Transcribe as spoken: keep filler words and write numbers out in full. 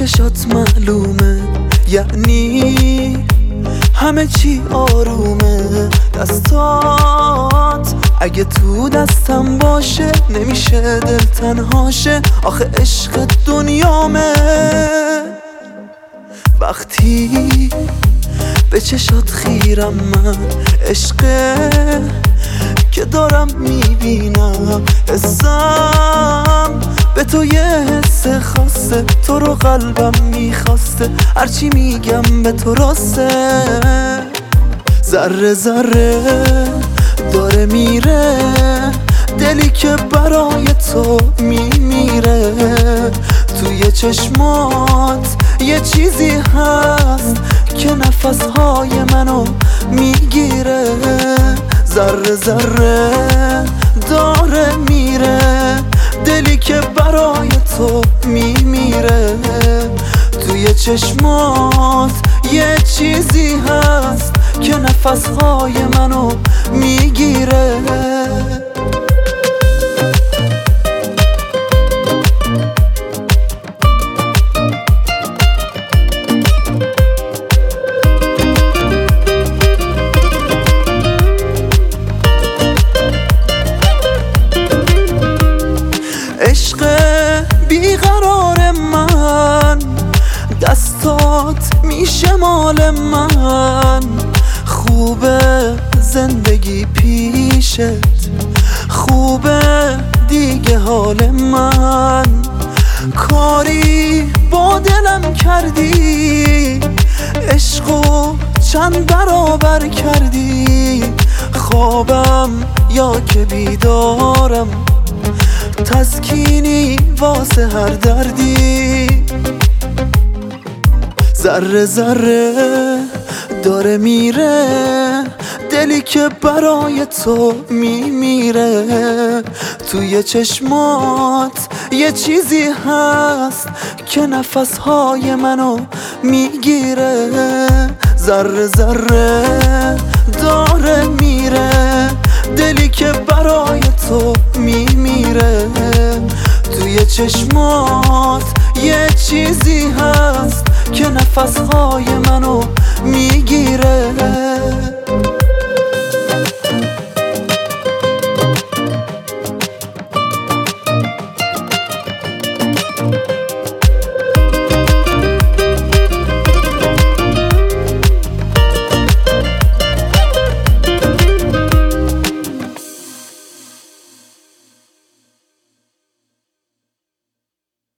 چشات معلومه، یعنی همه چی آرومه. دستات اگه تو دستم باشه نمیشه دل تنهاشه، آخه عشق دنیامه. وقتی به چشات خیرم من، عشقه که دارم میبینم. حسم به تو یه حس خاصه، تو رو قلبم میخواسته، هرچی میگم به تو راسته. ذره ذره داره میره دلی که برای تو میمیره. توی چشمات یه چیزی هست که نفسهای منو میگیره. ذره ذره داره میره دلی که برای تو میمیره. توی چشمات یه چیزی هست که نفسهای منو میگیره. عشق بیقرار من، دستات میشه مال من. خوبه زندگی پیشت، خوبه دیگه حال من. کاری با دلم کردی، عشقو چند برابر کردی. خوابم یا که بیدارم، تسکینی واسه هر دردی. ذره ذره داره میره دلی که برای تو میمیره. توی چشمات یه چیزی هست که نفسهای منو میگیره. ذره ذره داره میره دلی که برای تو میمیره. توی چشمات یه چیزی هست که نفسهای منو میگیره.